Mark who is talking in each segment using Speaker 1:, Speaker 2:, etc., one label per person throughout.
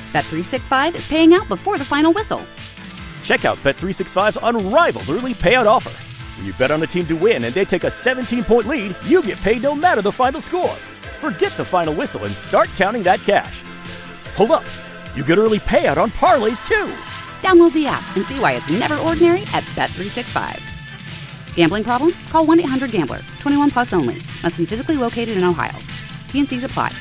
Speaker 1: Bet365 is paying out before the final whistle.
Speaker 2: Check out Bet365's unrivaled early payout offer. When you bet on a team to win and they take a 17-point lead, you get paid no matter the final score. Forget the final whistle and start counting that cash. Hold up. You get early payout on parlays, too.
Speaker 1: Download the app and see why it's never ordinary at Bet365. Gambling problem? Call 1-800-GAMBLER. 21 plus only. Must be physically located in Ohio. T&Cs apply.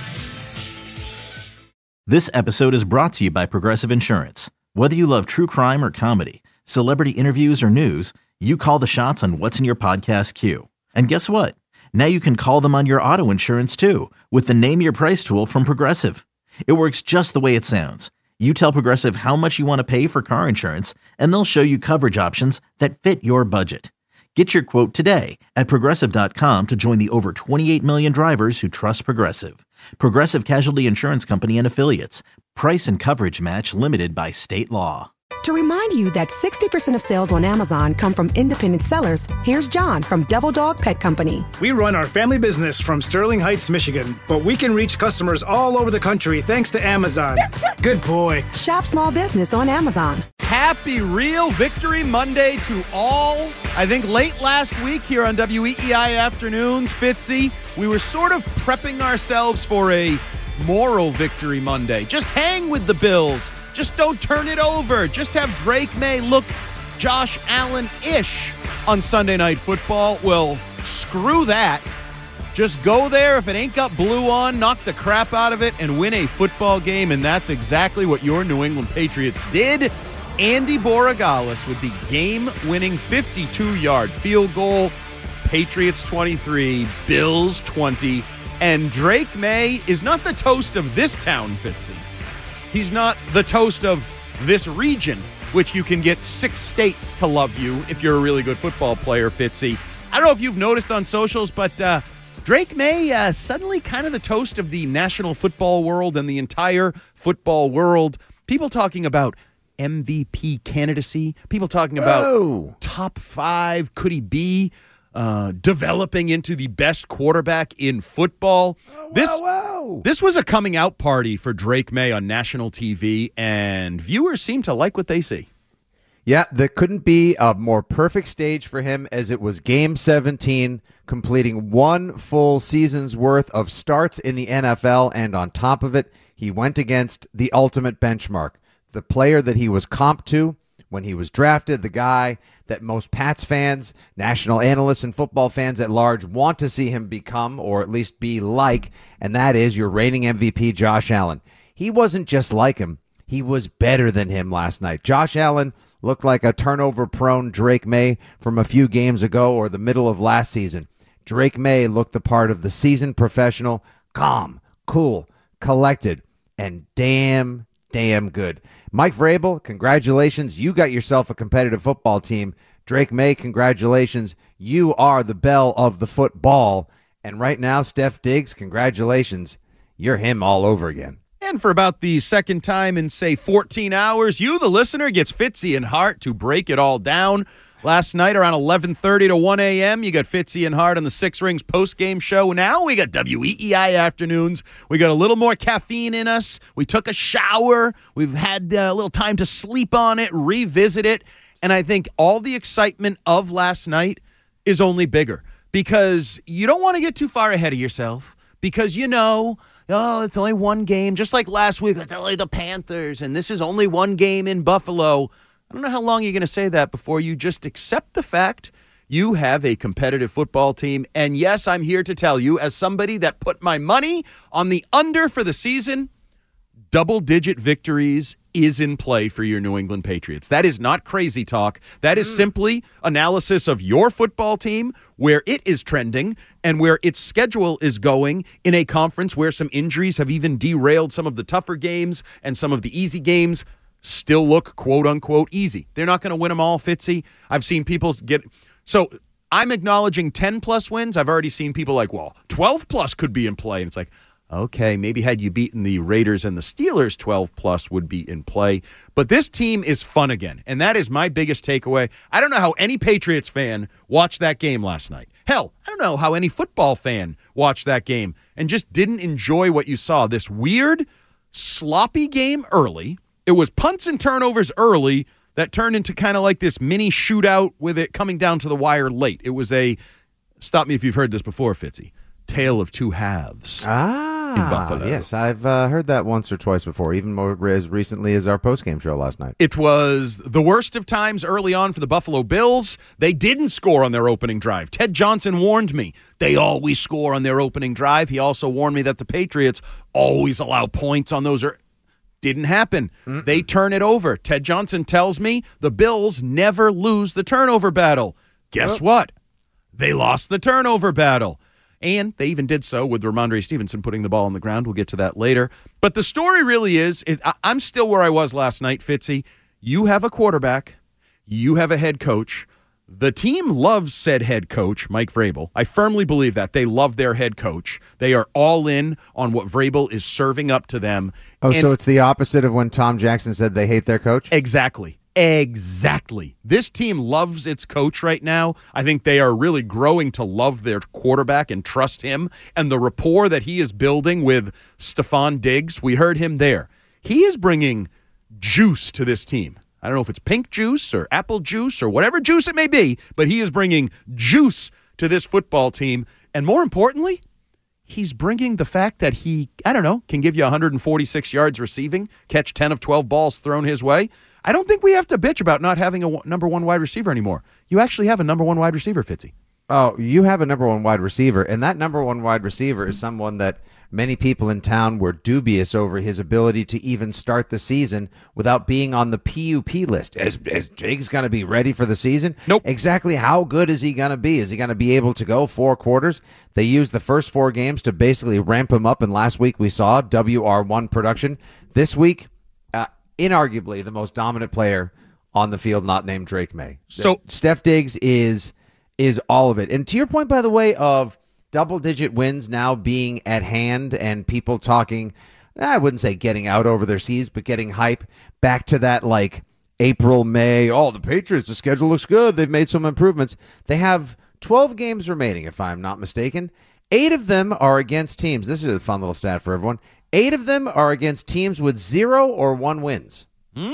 Speaker 3: This episode is brought to you by Progressive Insurance. Whether you love true crime or comedy, celebrity interviews or news, you call the shots on what's in your podcast queue. And guess what? Now you can call them on your auto insurance too with the Name Your Price tool from Progressive. It works just the way it sounds. You tell Progressive how much you want to pay for car insurance, and they'll show you coverage options that fit your budget. Get your quote today at Progressive.com to join the over 28 million drivers who trust Progressive. Progressive Casualty Insurance Company and Affiliates. Price and coverage match limited by state law.
Speaker 4: To remind you that 60% of sales on Amazon come from independent sellers, here's John from Devil Dog Pet Company.
Speaker 5: We run our family business from Sterling Heights, Michigan, but we can reach customers all over the country thanks to Amazon. Good boy.
Speaker 4: Shop small business on Amazon.
Speaker 6: Happy Real Victory Monday to all. I think late last week here on WEEI Afternoons, Fitzy, we were sort of prepping ourselves for a moral victory Monday. Just hang with the Bills. Just don't turn it over. Just have Drake May look Josh Allen-ish on Sunday Night Football. Well, screw that. Just go there. If it ain't got blue on, knock the crap out of it and win a football game, and that's exactly what your New England Patriots did. Andy Borregales with the game-winning 52-yard field goal. Patriots 23, Bills 20, and Drake May is not the toast of this town, Fitzy. He's not the toast of this region, which you can get 6 states to love you if you're a really good football player, Fitzy. I don't know if you've noticed on socials, but Drake May suddenly kind of the toast of the national football world and the entire football world. People talking about MVP candidacy, people talking about top 5, could he be developing into the best quarterback in football. This was a coming out party for Drake May on national TV, and viewers seem to like what they see.
Speaker 7: Yeah, there couldn't be a more perfect stage for him, as it was Game 17, completing 1 full season's worth of starts in the NFL, and on top of it, he went against the ultimate benchmark, the player that he was comped to when he was drafted, the guy that most Pats fans, national analysts, and football fans at large want to see him become, or at least be like, and that is your reigning MVP, Josh Allen. He wasn't just like him. He was better than him last night. Josh Allen looked like a turnover-prone Drake May from a few games ago or the middle of last season. Drake May looked the part of the seasoned professional, calm, cool, collected, and damn good. Mike Vrabel, congratulations. You got yourself a competitive football team. Drake May, congratulations. You are the belle of the football. And right now, Steph Diggs, congratulations. You're him all over again.
Speaker 6: And for about the second time in, say, 14 hours, you, the listener, gets Fitzy and Hart to break it all down. Last night around 11:30 to 1 a.m., you got Fitzy and Hart on the Six Rings post-game show. Now we got WEEI Afternoons. We got a little more caffeine in us. We took a shower. We've had a little time to sleep on it, revisit it. And I think all the excitement of last night is only bigger because you don't want to get too far ahead of yourself because you know, it's only one game. Just like last week, it's only the Panthers, and this is only one game in Buffalo. I don't know how long you're going to say that before you just accept the fact you have a competitive football team. And yes, I'm here to tell you, as somebody that put my money on the under for the season, double-digit victories is in play for your New England Patriots. That is not crazy talk. That is simply analysis of your football team, where it is trending and where its schedule is going in a conference where some injuries have even derailed some of the tougher games and some of the easy games still look quote-unquote easy. They're not going to win them all, Fitzy. I've seen people get... So I'm acknowledging 10-plus wins. I've already seen people like, well, 12-plus could be in play. And it's like, okay, maybe had you beaten the Raiders and the Steelers, 12-plus would be in play. But this team is fun again, and that is my biggest takeaway. I don't know how any Patriots fan watched that game last night. Hell, I don't know how any football fan watched that game and just didn't enjoy what you saw. This weird sloppy game early. It was punts and turnovers early that turned into kind of like this mini shootout with it coming down to the wire late. It was a, stop me if you've heard this before, Fitzy, tale of two halves in Buffalo.
Speaker 7: Yes, I've heard that once or twice before, even more as recently as our postgame show last night.
Speaker 6: It was the worst of times early on for the Buffalo Bills. They didn't score on their opening drive. Ted Johnson warned me they always score on their opening drive. He also warned me that the Patriots always allow points on those. Didn't happen. They turn it over. Ted Johnson tells me the Bills never lose the turnover battle. Guess what? They lost the turnover battle. And they even did so with Ramondre Stevenson putting the ball on the ground. We'll get to that later. But the story really is, I'm still where I was last night, Fitzy. You have a quarterback. You have a head coach. The team loves said head coach, Mike Vrabel. I firmly believe that. They love their head coach. They are all in on what Vrabel is serving up to them.
Speaker 7: Oh, so it's the opposite of when Tom Jackson said they hate their coach?
Speaker 6: Exactly. This team loves its coach right now. I think they are really growing to love their quarterback and trust him. And the rapport that he is building with Stephon Diggs, we heard him there. He is bringing juice to this team. I don't know if it's pink juice or apple juice or whatever juice it may be, but he is bringing juice to this football team. And more importantly, he's bringing the fact that he, can give you 146 yards receiving, catch 10 of 12 balls thrown his way. I don't think we have to bitch about not having a number one wide receiver anymore. You actually have a number one wide receiver, Fitzy.
Speaker 7: Oh, you have a number one wide receiver, and that number one wide receiver is someone that many people in town were dubious over his ability to even start the season without being on the PUP list. Is Diggs going to be ready for the season?
Speaker 6: Nope.
Speaker 7: Exactly how good is he going to be? Is he going to be able to go 4 quarters? They used the first 4 games to basically ramp him up, and last week we saw WR1 production. This week, inarguably the most dominant player on the field, not named Drake May.
Speaker 6: So
Speaker 7: Steph Diggs is all of it. And to your point, by the way, of double-digit wins now being at hand and people talking, I wouldn't say getting out over their skis, but getting hype back to that like April, May, the Patriots, the schedule looks good. They've made some improvements. They have 12 games remaining, if I'm not mistaken. 8 of them are against teams. This is a fun little stat for everyone. 8 of them are against teams with 0 or 1 wins.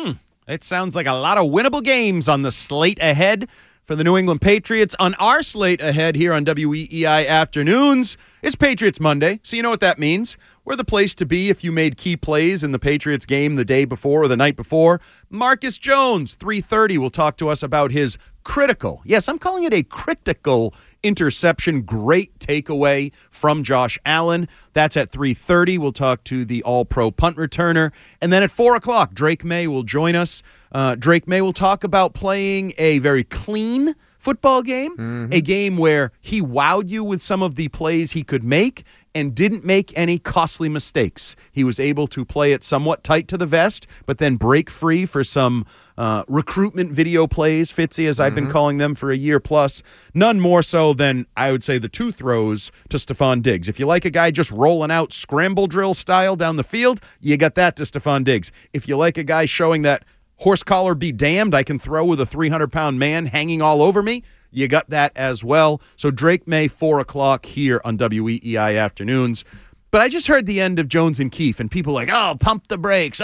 Speaker 6: It sounds like a lot of winnable games on the slate ahead for the New England Patriots. On our slate ahead here on WEEI Afternoons, it's Patriots Monday, so you know what that means. We're the place to be if you made key plays in the Patriots game the day before or the night before. Marcus Jones, 3:30, will talk to us about his critical, yes, I'm calling it a critical interception. Great takeaway from Josh Allen. That's at 3:30. We'll talk to the all-pro punt returner. And then at 4 o'clock, Drake May will join us. Drake May will talk about playing a very clean football game, a game where he wowed you with some of the plays he could make and didn't make any costly mistakes. He was able to play it somewhat tight to the vest, but then break free for some recruitment video plays, Fitzy, as I've been calling them for a year plus. None more so than, I would say, the 2 throws to Stephon Diggs. If you like a guy just rolling out scramble drill style down the field, you got that to Stephon Diggs. If you like a guy showing that horse collar be damned, I can throw with a 300-pound man hanging all over me, you got that as well. So Drake May, 4 o'clock here on WEEI Afternoons. But I just heard the end of Jones and Keefe, and people like, pump the brakes.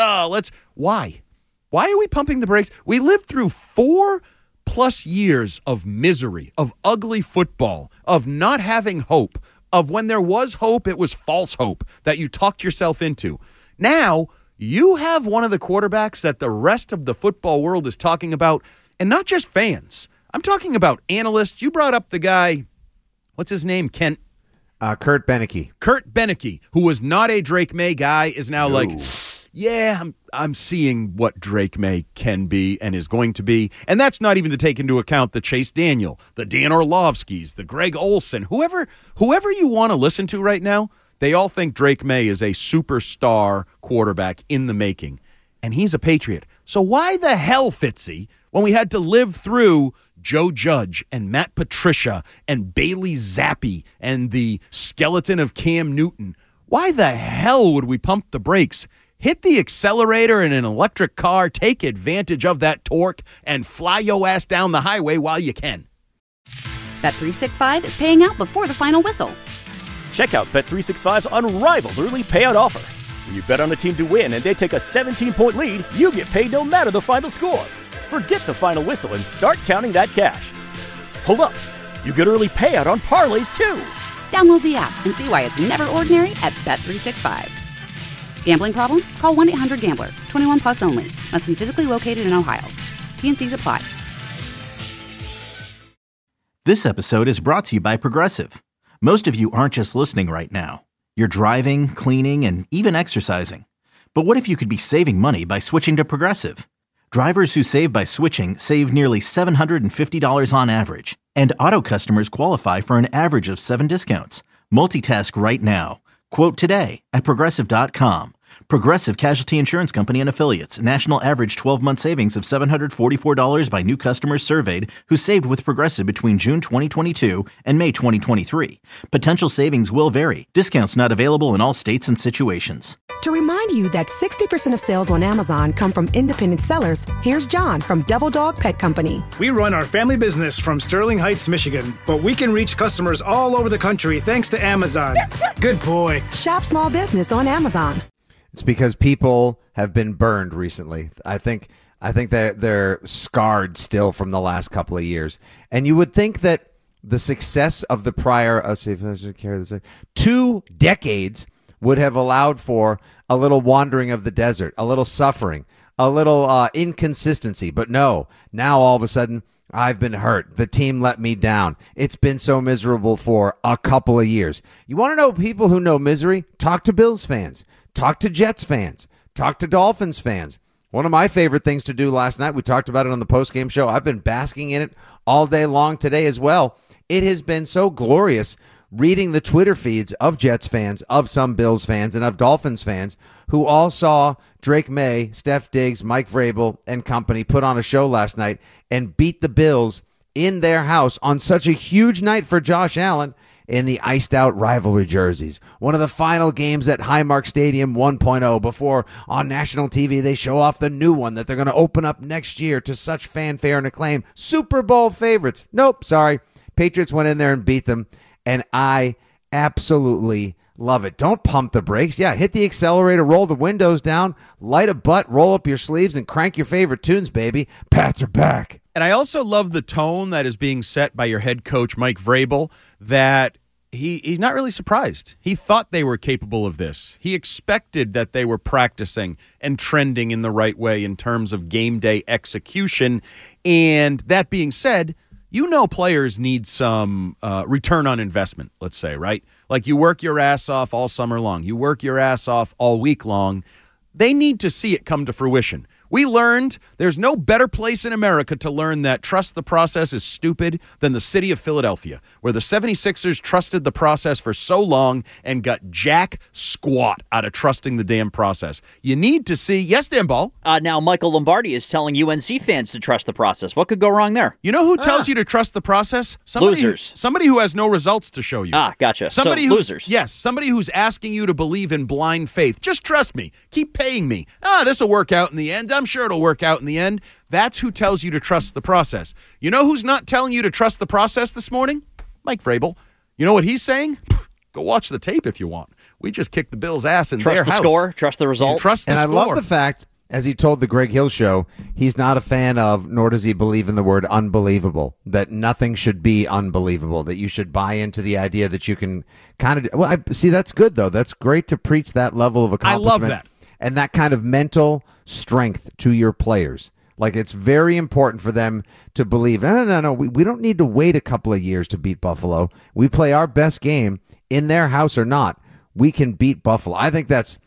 Speaker 6: Why? Why are we pumping the brakes? We lived through 4+ years of misery, of ugly football, of not having hope, of when there was hope, it was false hope that you talked yourself into. Now, you have one of the quarterbacks that the rest of the football world is talking about, and not just fans. I'm talking about analysts. You brought up the guy, what's his name, Kent?
Speaker 7: Kurt Beneke.
Speaker 6: Kurt Beneke, who was not a Drake May guy, is now I'm seeing what Drake May can be and is going to be. And that's not even to take into account the Chase Daniel, the Dan Orlovskis, the Greg Olsen, whoever you want to listen to right now, they all think Drake May is a superstar quarterback in the making. And he's a Patriot. So why the hell, Fitzy, when we had to live through Joe Judge and Matt Patricia and Bailey Zappi and the skeleton of Cam Newton, why the hell would we pump the brakes? Hit the accelerator in an electric car, take advantage of that torque, and fly your ass down the highway while you can.
Speaker 1: Bet365 is paying out before the final whistle.
Speaker 2: Check out Bet365's unrivaled early payout offer. When you bet on a team to win and they take a 17-point lead, you get paid no matter the final score. Forget the final whistle and start counting that cash. Hold up. You get early payout on parlays, too.
Speaker 1: Download the app and see why it's never ordinary at Bet365. Gambling problem? Call 1-800-GAMBLER. 21 plus only. Must be physically located in Ohio. T&Cs apply.
Speaker 3: This episode is brought to you by Progressive. Most of you aren't just listening right now. You're driving, cleaning, and even exercising. But what if you could be saving money by switching to Progressive? Drivers who save by switching save nearly $750 on average. And auto customers qualify for an average of 7 discounts. Multitask right now. Quote today at Progressive.com. Progressive Casualty Insurance Company and Affiliates. National average 12-month savings of $744 by new customers surveyed who saved with Progressive between June 2022 and May 2023. Potential savings will vary. Discounts not available in all states and situations.
Speaker 4: To remind you that 60% of sales on Amazon come from independent sellers, here's John from Devil Dog Pet Company.
Speaker 5: We run our family business from Sterling Heights, Michigan, but we can reach customers all over the country thanks to Amazon. Good boy.
Speaker 4: Shop small business on Amazon.
Speaker 7: It's because people have been burned recently. I think that they're scarred still from the last couple of years. And you would think that the success of the prior, 2 decades would have allowed for a little wandering of the desert, a little suffering, a little inconsistency. But no, now all of a sudden, I've been hurt. The team let me down. It's been so miserable for a couple of years. You want to know people who know misery? Talk to Bills fans. Talk to Jets fans. Talk to Dolphins fans. One of my favorite things to do last night, we talked about it on the postgame show. I've been basking in it all day long today as well. It has been so glorious reading the Twitter feeds of Jets fans, of some Bills fans, and of Dolphins fans who all saw Drake May, Steph Diggs, Mike Vrabel, and company put on a show last night and beat the Bills in their house on such a huge night for Josh Allen in the iced-out rivalry jerseys. One of the final games at Highmark Stadium 1.0 before on national TV they show off the new one that they're going to open up next year to such fanfare and acclaim. Super Bowl favorites. Nope, sorry. Patriots went in there and beat them, and I absolutely love it. Don't pump the brakes. Yeah, hit the accelerator, roll the windows down, light a butt, roll up your sleeves, and crank your favorite tunes, baby. Pats are back.
Speaker 6: And I also love the tone that is being set by your head coach, Mike Vrabel, that he's not really surprised. He thought they were capable of this. He expected that they were practicing and trending in the right way in terms of game day execution. And that being said, you know players need some return on investment, let's say, right? Like you work your ass off all summer long. You work your ass off all week long. They need to see it come to fruition. We learned there's no better place in America to learn that trust the process is stupid than the city of Philadelphia, where the 76ers trusted the process for so long and got jack squat out of trusting the damn process. You need to see, yes, Dan Ball?
Speaker 8: Now Michael Lombardi is telling UNC fans to trust the process. What could go wrong there?
Speaker 6: You know who tells you to trust the process?
Speaker 8: Losers.
Speaker 6: Somebody who has no results to show you.
Speaker 8: Gotcha.
Speaker 6: Somebody
Speaker 8: so
Speaker 6: who's,
Speaker 8: losers.
Speaker 6: Yes, somebody who's asking you to believe in blind faith. Just trust me. Keep paying me. This will work out in the end. I'm sure it'll work out in the end. That's who tells you to trust the process. You know who's not telling you to trust the process this morning? Mike Vrabel. You know what he's saying? Go watch the tape if you want. We just kicked the Bills' ass in their house.
Speaker 8: Trust the score. Trust the result.
Speaker 6: Trust the
Speaker 7: score.
Speaker 6: And
Speaker 7: I love the fact, as he told the Greg Hill show, he's not a fan of, nor does he believe in the word unbelievable, that nothing should be unbelievable, that you should buy into the idea that you can kind of, well, see, that's good, though. That's great to preach that level of accomplishment.
Speaker 6: I love that.
Speaker 7: And that kind of mental strength to your players. Like, it's very important for them to believe, no, we don't need to wait a couple of years to beat Buffalo. We play our best game in their house or not. We can beat Buffalo. I think that's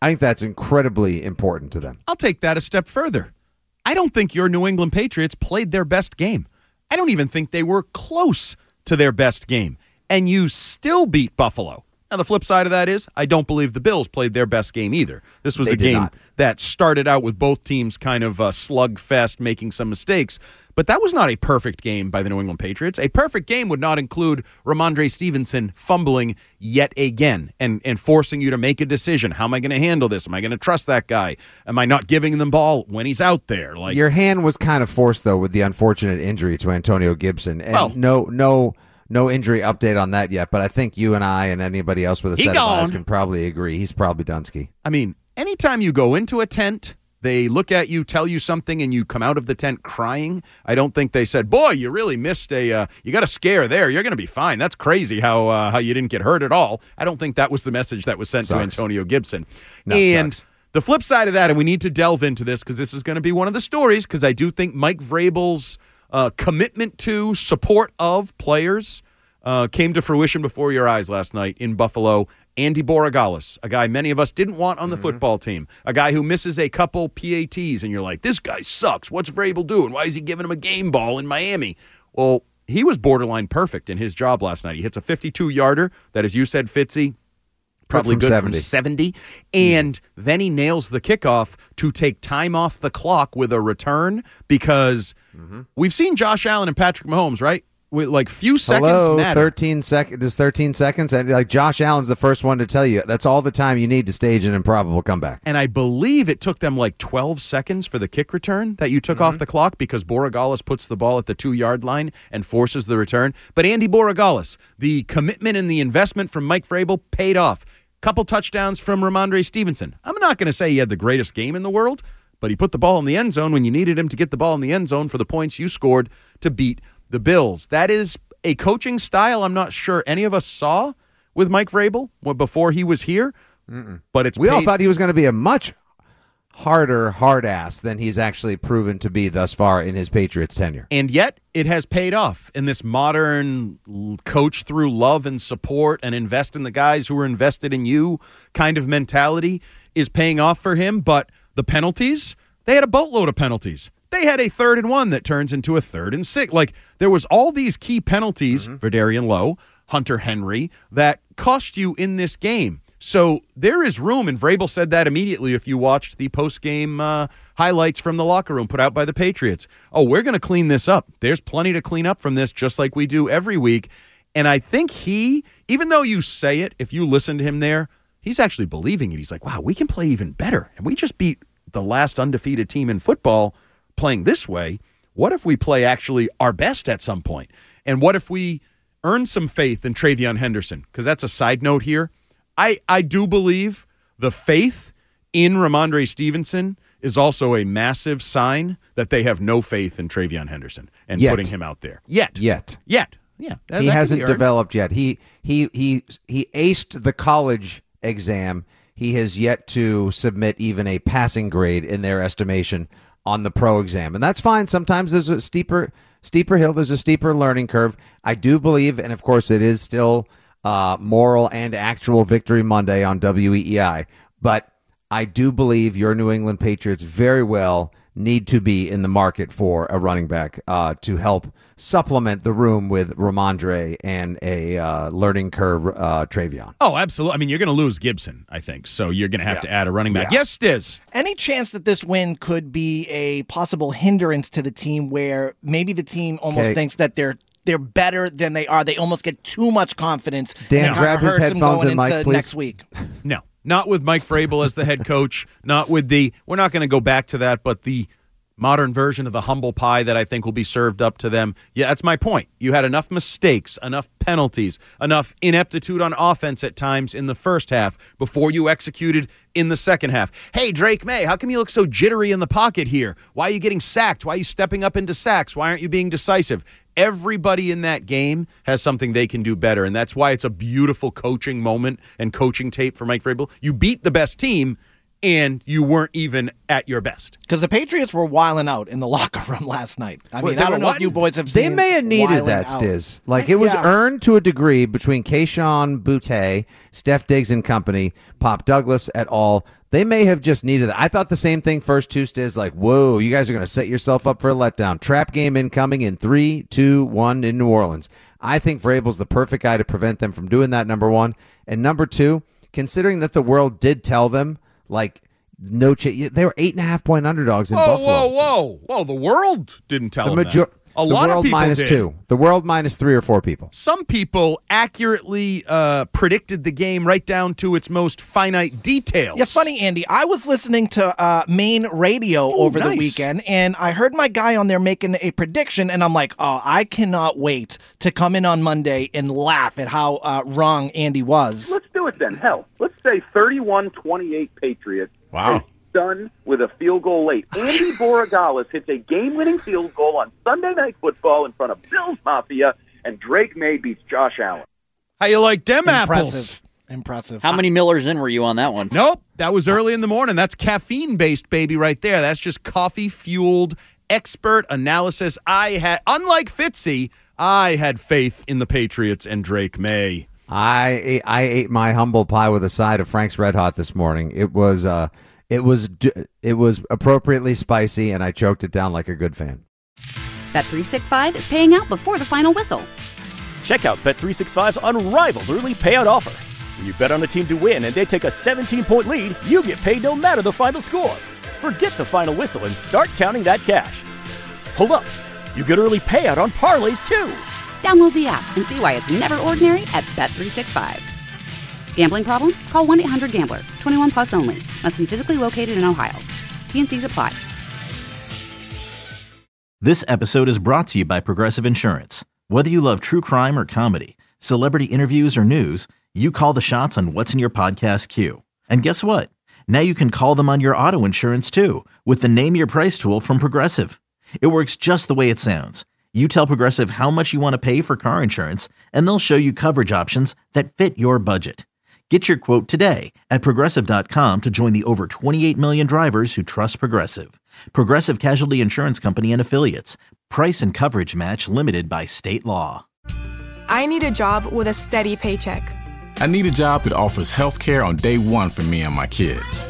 Speaker 7: incredibly important to them.
Speaker 6: I'll take that a step further. I don't think your New England Patriots played their best game. I don't even think they were close to their best game. And you still beat Buffalo. Now, the flip side of that is I don't believe the Bills played their best game either. This was a game that started out with both teams kind of slugfest, making some mistakes. But that was not a perfect game by the New England Patriots. A perfect game would not include Ramondre Stevenson fumbling yet again and forcing you to make a decision. How am I going to handle this? Am I going to trust that guy? Am I not giving them the ball when he's out there? Like,
Speaker 7: your hand was kind of forced, though, with the unfortunate injury to Antonio Gibson. And no injury update on that yet, but I think you and I and anybody else with a set of eyes can probably agree. He's probably Dunsky.
Speaker 6: I mean, anytime you go into a tent, they look at you, tell you something, and you come out of the tent crying. I don't think they said, boy, you really missed you got a scare there. You're going to be fine. That's crazy how you didn't get hurt at all. I don't think that was the message that was sent to Antonio Gibson. And the flip side of that, and we need to delve into this because this is going to be one of the stories, because I do think Mike Vrabel's commitment to support of players came to fruition before your eyes last night in Buffalo. Andy Borregales, a guy many of us didn't want on the football team, a guy who misses a couple PATs, and you're like, this guy sucks. What's Vrabel doing? Why is he giving him a game ball in Miami? Well, he was borderline perfect in his job last night. He hits a 52-yarder that, as you said, Fitzy, probably good from 70. And then he nails the kickoff to take time off the clock with a return, because we've seen Josh Allen and Patrick Mahomes, right? With like few seconds matter.
Speaker 7: 13 seconds. Does 13 seconds? And like Josh Allen's the first one to tell you that's all the time you need to stage an improbable comeback.
Speaker 6: And I believe it took them like 12 seconds for the kick return that you took off the clock, because Borregales puts the ball at the 2-yard line and forces the return. But Andy Borregales, the commitment and the investment from Mike Vrabel paid off. Couple touchdowns from Ramondre Stevenson. I'm not going to say he had the greatest game in the world, but he put the ball in the end zone when you needed him to get the ball in the end zone for the points you scored to beat the Bills. That is a coaching style I'm not sure any of us saw with Mike Vrabel before he was here. But
Speaker 7: we all thought he was going to be a much harder hard ass than he's actually proven to be thus far in his Patriots tenure.
Speaker 6: And yet it has paid off in this modern coach through love and support and invest in the guys who are invested in you kind of mentality is paying off for him. But the penalties, they had a boatload of penalties. They had a 3rd and 1 that turns into a 3rd and 6. Like, there was all these key penalties, Verdarian Lowe, Hunter Henry, that cost you in this game. So there is room, and Vrabel said that immediately if you watched the post-game highlights from the locker room put out by the Patriots. Oh, we're going to clean this up. There's plenty to clean up from this, just like we do every week. And I think he, even though you say it, if you listen to him there, he's actually believing it. He's like, wow, we can play even better. And we just beat the last undefeated team in football playing this way. What if we play actually our best at some point? And what if we earn some faith in Travion Henderson? Because that's a side note here. I do believe the faith in Ramondre Stevenson is also a massive sign that they have no faith in Travion Henderson and putting him out there. Yet. Yeah.
Speaker 7: He hasn't developed yet. He aced the college exam. He has yet to submit even a passing grade in their estimation on the pro exam. And that's fine. Sometimes there's a steeper hill. There's a steeper learning curve. I do believe, and of course it is still moral and actual Victory Monday on WEEI, but I do believe your New England Patriots very well need to be in the market for a running back to help supplement the room with Ramondre and a learning curve Travion.
Speaker 6: Oh, absolutely. I mean, you're going to lose Gibson, I think, so you're going to have to add a running back. Yes, Stiz.
Speaker 9: Any chance that this win could be a possible hindrance to the team where maybe the team almost thinks that they're better than they are? They almost get too much confidence.
Speaker 7: Dan, grab his headphones and mic, please.
Speaker 9: Next week.
Speaker 6: No. Not with Mike Vrabel as the head coach, not with we're not going to go back to that, but the modern version of the humble pie that I think will be served up to them. Yeah, that's my point. You had enough mistakes, enough penalties, enough ineptitude on offense at times in the first half before you executed in the second half. Hey, Drake May, how come you look so jittery in the pocket here? Why are you getting sacked? Why are you stepping up into sacks? Why aren't you being decisive? Everybody in that game has something they can do better, and that's why it's a beautiful coaching moment and coaching tape for Mike Vrabel. You beat the best team, and you weren't even at your best.
Speaker 9: Because the Patriots were wilding out in the locker room last night. I mean, I don't know what you boys have seen.
Speaker 7: They may have needed that, Stiz. Like, it was earned to a degree between Kayshon Boutte, Steph Diggs and company, Pop Douglas et al. They may have just needed that. I thought the same thing first, too, Stiz. Like, whoa, you guys are going to set yourself up for a letdown. Trap game incoming in 3, 2, 1 in New Orleans. I think Vrabel's the perfect guy to prevent them from doing that, number one. And number two, considering that the world did tell them, like, they were 8.5-point underdogs in Buffalo.
Speaker 6: Whoa. The world didn't tell them that. A lot of people
Speaker 7: minus
Speaker 6: did.
Speaker 7: 2. The world minus 3 or 4 people.
Speaker 6: Some people accurately predicted the game right down to its most finite details.
Speaker 9: Yeah, funny, Andy. I was listening to Maine Radio over the weekend, and I heard my guy on there making a prediction, and I'm like, oh, I cannot wait to come in on Monday and laugh at how wrong Andy was.
Speaker 10: Let's do it then. Hell, let's say 31-28 Patriots.
Speaker 6: Wow.
Speaker 10: Done with a field goal late. Andy Borregales hits a game-winning field goal on Sunday Night Football in front of Bills Mafia, and Drake May beats Josh Allen.
Speaker 6: How you like them apples?
Speaker 9: Impressive.
Speaker 8: How many Millers in were you on that one?
Speaker 6: Nope. That was early in the morning. That's caffeine-based, baby, right there. That's just coffee-fueled expert analysis. Unlike Fitzy, I had faith in the Patriots and Drake May.
Speaker 7: I ate my humble pie with a side of Frank's Red Hot this morning. It was appropriately spicy, and I choked it down like a good fan.
Speaker 1: Bet365 is paying out before the final whistle.
Speaker 2: Check out Bet365's unrivaled early payout offer. When you bet on a team to win and they take a 17-point lead, you get paid no matter the final score. Forget the final whistle and start counting that cash. Hold up. You get early payout on parlays, too.
Speaker 1: Download the app and see why it's never ordinary at Bet365. Gambling problem? Call 1-800-GAMBLER. 21 plus only. Must be physically located in Ohio. T&Cs apply.
Speaker 3: This episode is brought to you by Progressive Insurance. Whether you love true crime or comedy, celebrity interviews or news, you call the shots on what's in your podcast queue. And guess what? Now you can call them on your auto insurance too with the Name Your Price tool from Progressive. It works just the way it sounds. You tell Progressive how much you want to pay for car insurance, and they'll show you coverage options that fit your budget. Get your quote today at Progressive.com to join the over 28 million drivers who trust Progressive. Progressive Casualty Insurance Company and Affiliates. Price and coverage match limited by state law.
Speaker 11: I need a job with a steady paycheck.
Speaker 12: I need a job that offers health care on day one for me and my kids.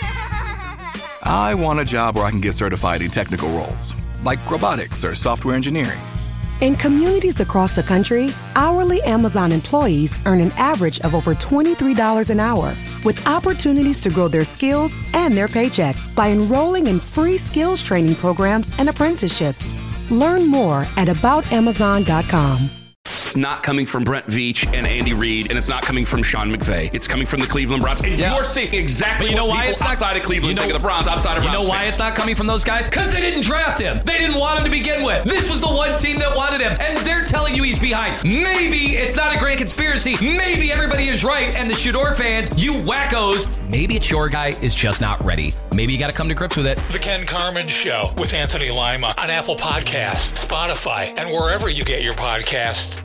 Speaker 13: I want a job where I can get certified in technical roles, like robotics or software engineering.
Speaker 4: In communities across the country, hourly Amazon employees earn an average of over $23 an hour, with opportunities to grow their skills and their paycheck by enrolling in free skills training programs and apprenticeships. Learn more at aboutamazon.com.
Speaker 14: It's not coming from Brent Veach and Andy Reid, and it's not coming from Sean McVay. It's coming from the Cleveland Browns. And you're seeing exactly what people outside of Cleveland think of the Browns, outside of Browns
Speaker 15: You know why
Speaker 14: fans.
Speaker 15: it's not coming from those guys? Because they didn't draft him. They didn't want him to begin with. This was the one team that wanted him, and they're telling you he's behind. Maybe it's not a grand conspiracy. Maybe everybody is right, and the Shador fans, you wackos, maybe it's your guy is just not ready. Maybe you got to come to grips with it.
Speaker 16: The Ken Carman Show with Anthony Lima on Apple Podcasts, Spotify, and wherever you get your podcasts.